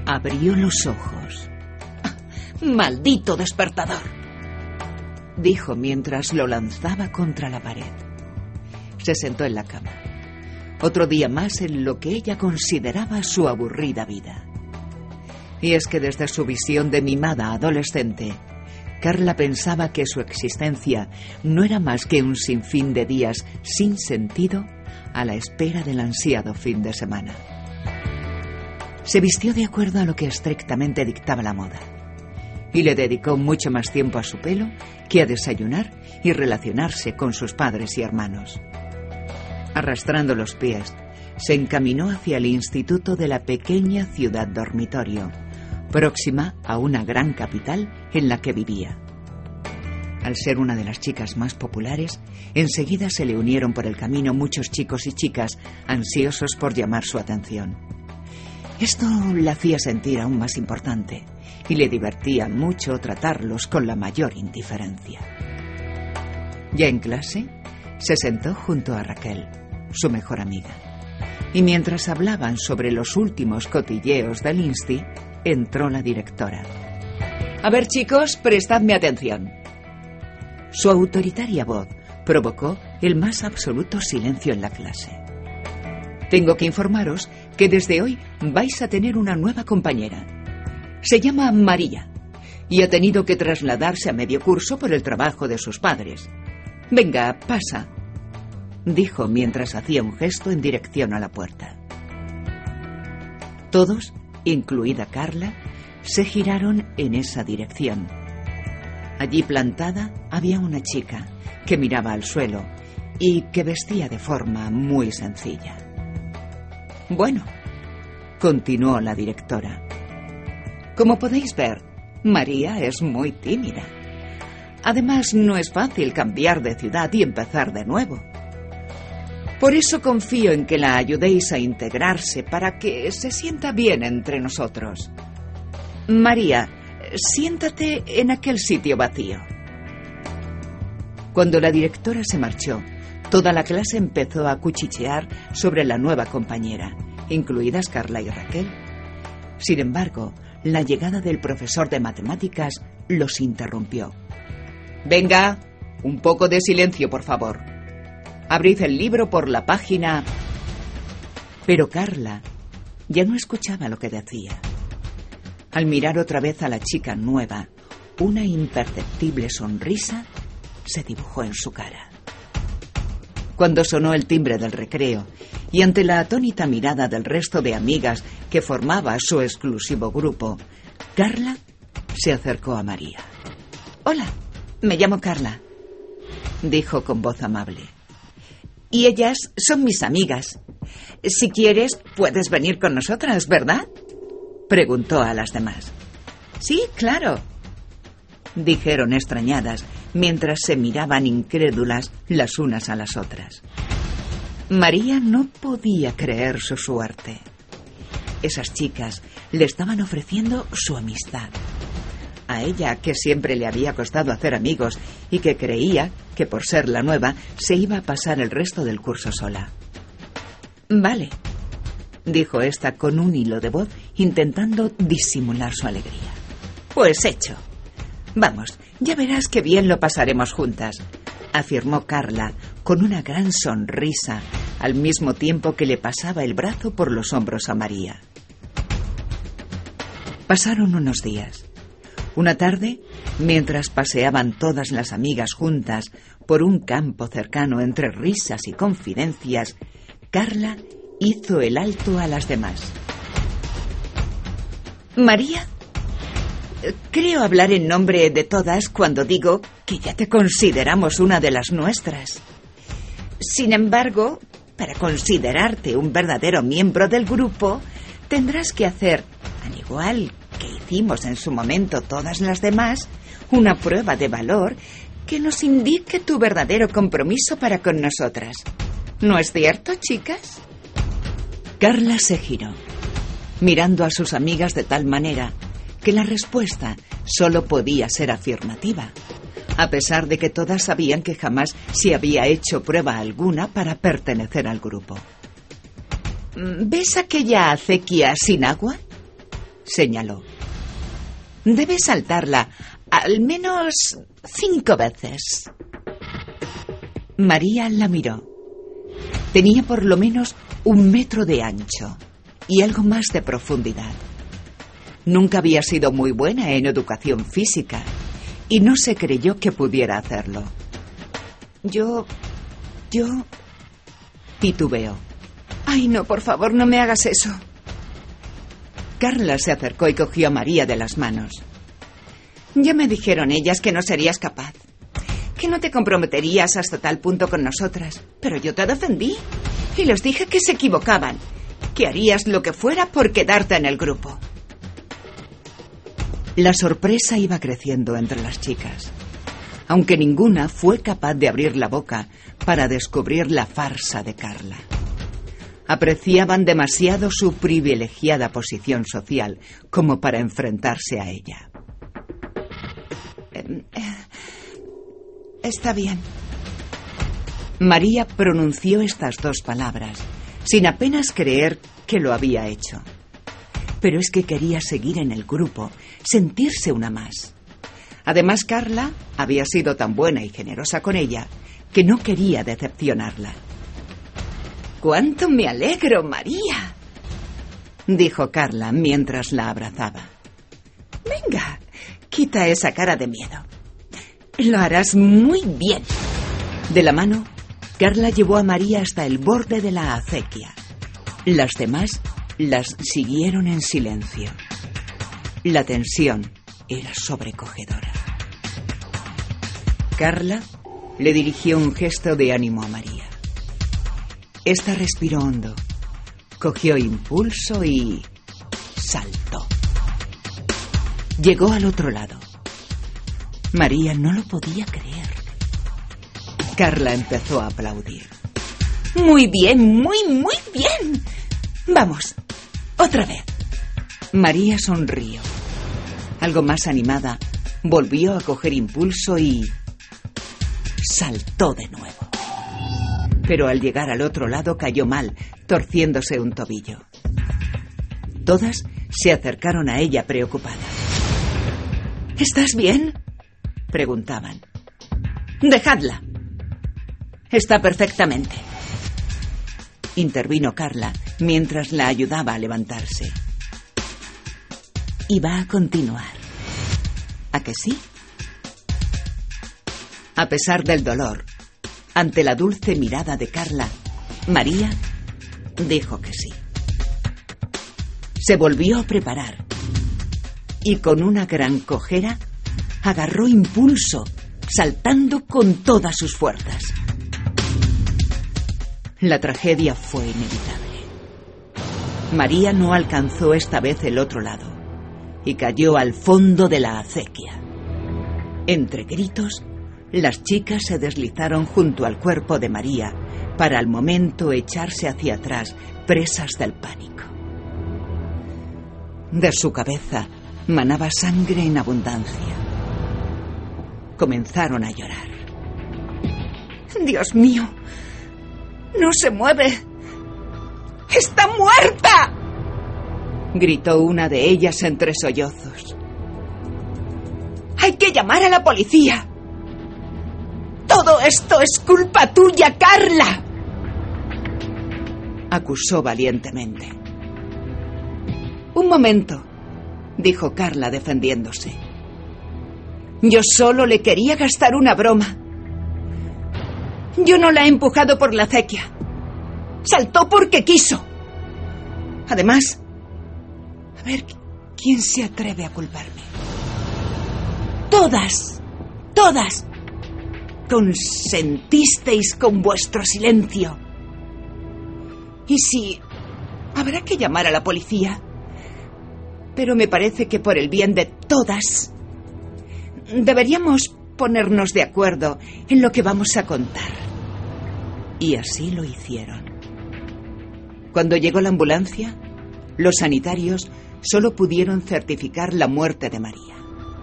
Abrió los ojos. ¡Maldito despertador!, dijo mientras lo lanzaba contra la pared. Se sentó en la cama. Otro día más en lo que ella consideraba su aburrida vida. Y es que desde su visión de mimada adolescente, Carla pensaba que su existencia no era más que un sinfín de días sin sentido a la espera del ansiado fin de semana. Se vistió de acuerdo a lo que estrictamente dictaba la moda y le dedicó mucho más tiempo a su pelo que a desayunar y relacionarse con sus padres y hermanos. Arrastrando los pies, se encaminó hacia el instituto de la pequeña ciudad dormitorio, próxima a una gran capital en la que vivía. Al ser una de las chicas más populares, enseguida se le unieron por el camino muchos chicos y chicas ansiosos por llamar su atención. Esto la hacía sentir aún más importante y le divertía mucho tratarlos con la mayor indiferencia. Ya en clase, se sentó junto a Raquel, su mejor amiga, y mientras hablaban sobre los últimos cotilleos del Insti, entró la directora. A ver, chicos, prestadme atención. Su autoritaria voz provocó el más absoluto silencio en la clase. Tengo que informaros que desde hoy vais a tener una nueva compañera. Se llama María y ha tenido que trasladarse a medio curso por el trabajo de sus padres. Venga, pasa, dijo mientras hacía un gesto en dirección a la puerta. Todos, incluida Carla, se giraron en esa dirección. Allí plantada había una chica que miraba al suelo y que vestía de forma muy sencilla. Bueno, continuó la directora, como podéis ver, María es muy tímida. Además, no es fácil cambiar de ciudad y empezar de nuevo. Por eso confío en que la ayudéis a integrarse para que se sienta bien entre nosotros. María, siéntate en aquel sitio vacío. Cuando la directora se marchó, toda la clase empezó a cuchichear sobre la nueva compañera, incluidas Carla y Raquel. Sin embargo, la llegada del profesor de matemáticas los interrumpió. Venga, un poco de silencio, por favor. Abrid el libro por la página... Pero Carla ya no escuchaba lo que decía. Al mirar otra vez a la chica nueva, una imperceptible sonrisa se dibujó en su cara. Cuando sonó el timbre del recreo y ante la atónita mirada del resto de amigas que formaba su exclusivo grupo, Carla se acercó a María. Hola, me llamo Carla, dijo con voz amable. Y ellas son mis amigas. Si quieres, puedes venir con nosotras, ¿verdad?, preguntó a las demás. Sí, claro, dijeron extrañadas mientras se miraban incrédulas las unas a las otras. María no podía creer su suerte. Esas chicas le estaban ofreciendo su amistad. A ella, que siempre le había costado hacer amigos y que creía que por ser la nueva se iba a pasar el resto del curso sola. Vale, dijo esta con un hilo de voz intentando disimular su alegría. Pues hecho. Vamos, ya verás qué bien lo pasaremos juntas, afirmó Carla con una gran sonrisa, al mismo tiempo que le pasaba el brazo por los hombros a María. Pasaron unos días. Una tarde, mientras paseaban todas las amigas juntas por un campo cercano entre risas y confidencias, Carla hizo el alto a las demás. María, creo hablar en nombre de todas cuando digo que ya te consideramos una de las nuestras. Sin embargo, para considerarte un verdadero miembro del grupo, tendrás que hacer, al igual que hicimos en su momento todas las demás, una prueba de valor que nos indique tu verdadero compromiso para con nosotras. ¿No es cierto, chicas? Carla se giró, mirando a sus amigas de tal manera que la respuesta solo podía ser afirmativa, a pesar de que todas sabían que jamás se había hecho prueba alguna para pertenecer al grupo. ¿Ves aquella acequia sin agua?, señaló. Debes saltarla al menos 5 veces. María la miró. Tenía por lo menos 1 metro de ancho y algo más de profundidad. Nunca había sido muy buena en educación física y no se creyó que pudiera hacerlo. Yo... titubeó. Ay, no, por favor, no me hagas eso. Carla se acercó y cogió a María de las manos. Ya me dijeron ellas que no serías capaz, que no te comprometerías hasta tal punto con nosotras, pero yo te defendí y les dije que se equivocaban, que harías lo que fuera por quedarte en el grupo. La sorpresa iba creciendo entre las chicas, aunque ninguna fue capaz de abrir la boca para descubrir la farsa de Carla. Apreciaban demasiado su privilegiada posición social como para enfrentarse a ella. Está bien. María pronunció estas 2 palabras, sin apenas creer que lo había hecho. Pero es que quería seguir en el grupo, sentirse una más. Además, Carla había sido tan buena y generosa con ella que no quería decepcionarla. ¡Cuánto me alegro, María!, dijo Carla mientras la abrazaba. Venga, quita esa cara de miedo. Lo harás muy bien. De la mano, Carla llevó a María hasta el borde de la acequia. Las demás las siguieron en silencio. La tensión era sobrecogedora. Carla le dirigió un gesto de ánimo a María. Esta respiró hondo, cogió impulso y saltó. Llegó al otro lado. María no lo podía creer. Carla empezó a aplaudir. Muy bien, muy bien. Vamos, otra vez. María sonrió. Algo más animada, volvió a coger impulso y saltó de nuevo. Pero al llegar al otro lado cayó mal, torciéndose un tobillo. Todas se acercaron a ella preocupadas. ¿Estás bien?, preguntaban. Dejadla. Está perfectamente. Intervino Carla mientras la ayudaba a levantarse. Y va a continuar. ¿A que sí? A pesar del dolor, ante la dulce mirada de Carla, María dijo que sí. Se volvió a preparar y con una gran cojera agarró impulso, saltando con todas sus fuerzas. La tragedia fue inevitable. María no alcanzó esta vez el otro lado y cayó al fondo de la acequia. Entre gritos, las chicas se deslizaron junto al cuerpo de María para al momento echarse hacia atrás, presas del pánico. De su cabeza manaba sangre en abundancia. Comenzaron a llorar. ¡Dios mío! ¡No se mueve! ¡Está muerta!, gritó una de ellas entre sollozos. ¡Hay que llamar a la policía! ¡Todo esto es culpa tuya, Carla!, acusó valientemente. Un momento, dijo Carla defendiéndose. Yo solo le quería gastar una broma. Yo no la he empujado por la acequia. Saltó porque quiso. Además, a ver, ¿quién se atreve a culparme? Todas consentisteis con vuestro silencio. Y sí, habrá que llamar a la policía. Pero me parece que por el bien de todas deberíamos ponernos de acuerdo en lo que vamos a contar. Y así lo hicieron. Cuando llegó la ambulancia, los sanitarios solo pudieron certificar la muerte de María.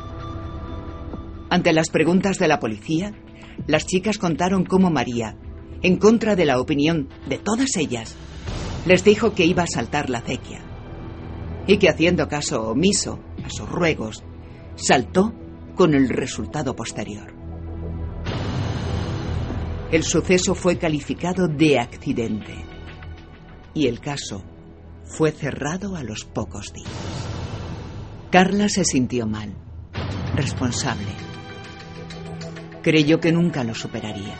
Ante las preguntas de la policía, las chicas contaron cómo María, en contra de la opinión de todas ellas, les dijo que iba a saltar la acequia. y que, haciendo caso omiso a sus ruegos, saltó con el resultado posterior. El suceso fue calificado de accidente y el caso fue cerrado a los pocos días. Carla se sintió mal, responsable. Creyó que nunca lo superaría.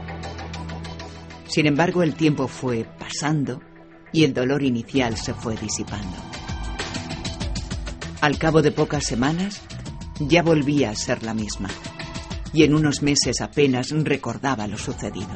Sin embargo, el tiempo fue pasando y el dolor inicial se fue disipando. Al cabo de pocas semanas, ya volvía a ser la misma, y en unos meses apenas recordaba lo sucedido.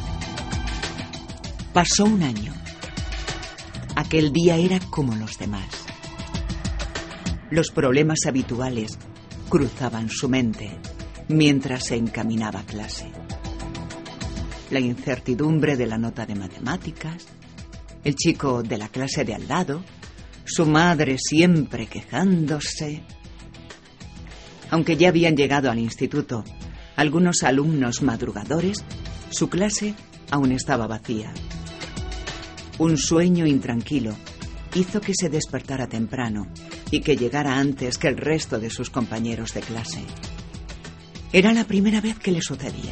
Pasó un año. Aquel día era como los demás. Los problemas habituales cruzaban su mente mientras se encaminaba a clase. La incertidumbre de la nota de matemáticas, el chico de la clase de al lado, su madre siempre quejándose. Aunque ya habían llegado al instituto algunos alumnos madrugadores, su clase aún estaba vacía. Un sueño intranquilo hizo que se despertara temprano y que llegara antes que el resto de sus compañeros de clase. Era la primera vez que le sucedía.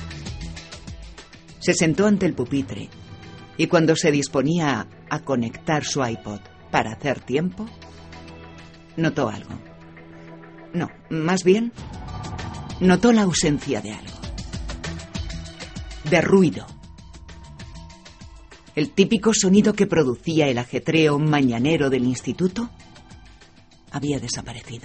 Se sentó ante el pupitre y cuando se disponía a conectar su iPod para hacer tiempo, notó algo. No, más bien, notó la ausencia de algo. De ruido. El típico sonido que producía el ajetreo mañanero del instituto había desaparecido.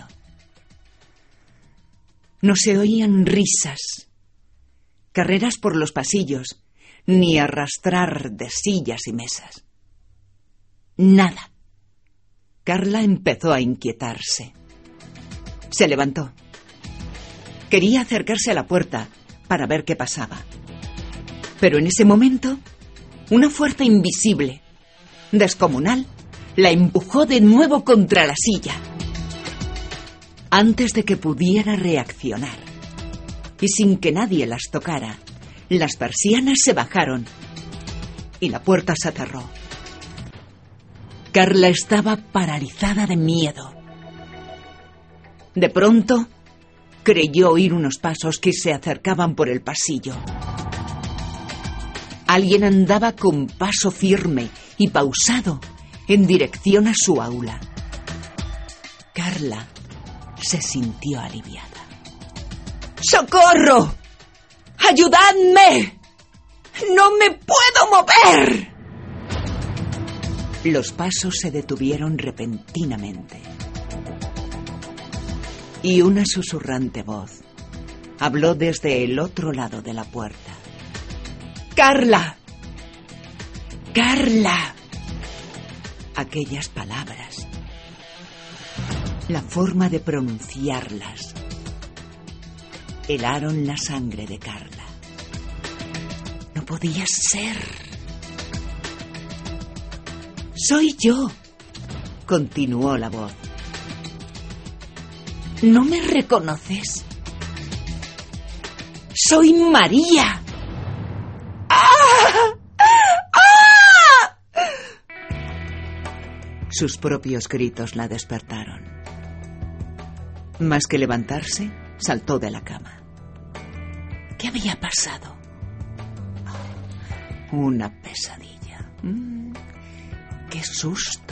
No se oían risas, carreras por los pasillos, ni arrastrar de sillas y mesas. Nada. Carla empezó a inquietarse. Se levantó. Quería acercarse a la puerta para ver qué pasaba. Pero en ese momento, una fuerza invisible, descomunal, la empujó de nuevo contra la silla. Antes de que pudiera reaccionar, y sin que nadie las tocara, las persianas se bajaron y la puerta se cerró. Carla estaba paralizada de miedo. De pronto, creyó oír unos pasos que se acercaban por el pasillo. Alguien andaba con paso firme y pausado en dirección a su aula. Carla se sintió aliviada. ¡Socorro! ¡Ayudadme! ¡No me puedo mover! Los pasos se detuvieron repentinamente. Y una susurrante voz habló desde el otro lado de la puerta. ¡Carla! ¡Carla! Aquellas palabras, la forma de pronunciarlas, helaron la sangre de Carla. No podía ser. «Soy yo», continuó la voz. «¿No me reconoces? Soy María». ¡Ah! ¡Ah! Sus propios gritos la despertaron. Más que levantarse, saltó de la cama. ¿Qué había pasado? Una pesadilla. ¡Qué susto!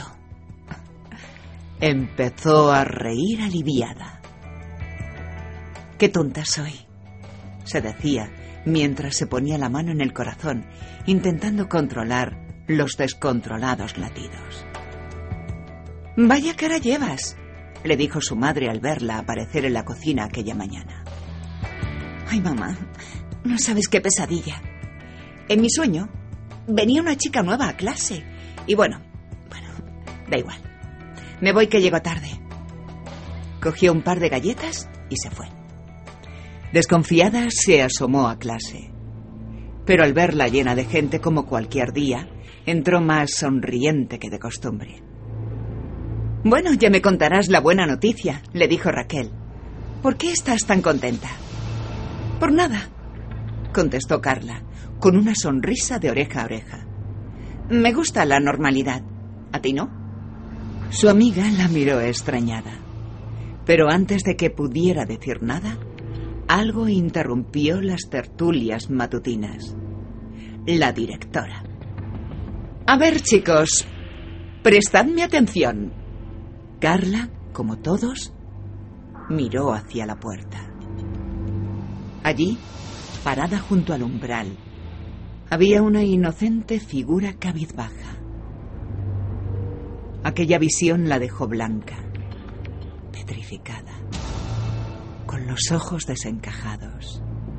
Empezó a reír aliviada. «Qué tonta soy», se decía mientras se ponía la mano en el corazón, intentando controlar los descontrolados latidos. «Vaya cara llevas», le dijo su madre al verla aparecer en la cocina aquella mañana. «Ay, mamá, no sabes qué pesadilla. En mi sueño venía una chica nueva a clase y bueno, da igual. Me voy que llego tarde». Cogió un par de galletas y se fue. Desconfiada, se asomó a clase. Pero al verla llena de gente como cualquier día, entró más sonriente que de costumbre. «Bueno, ya me contarás la buena noticia», le dijo Raquel. «¿Por qué estás tan contenta?» «Por nada», contestó Carla, con una sonrisa de oreja a oreja. «Me gusta la normalidad. ¿A ti no?» Su amiga la miró extrañada, pero antes de que pudiera decir nada, algo interrumpió las tertulias matutinas. La directora. A ver, chicos, prestadme atención. Carla, como todos, miró hacia la puerta. Allí, parada junto al umbral, había una inocente figura cabizbaja. Aquella visión la dejó blanca, petrificada, con los ojos desencajados.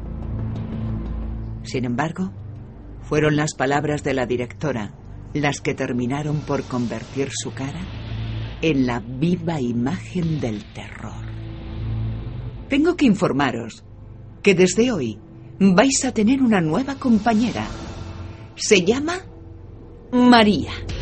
Sin embargo, fueron las palabras de la directora las que terminaron por convertir su cara en la viva imagen del terror. Tengo que informaros que desde hoy vais a tener una nueva compañera. Se llama María.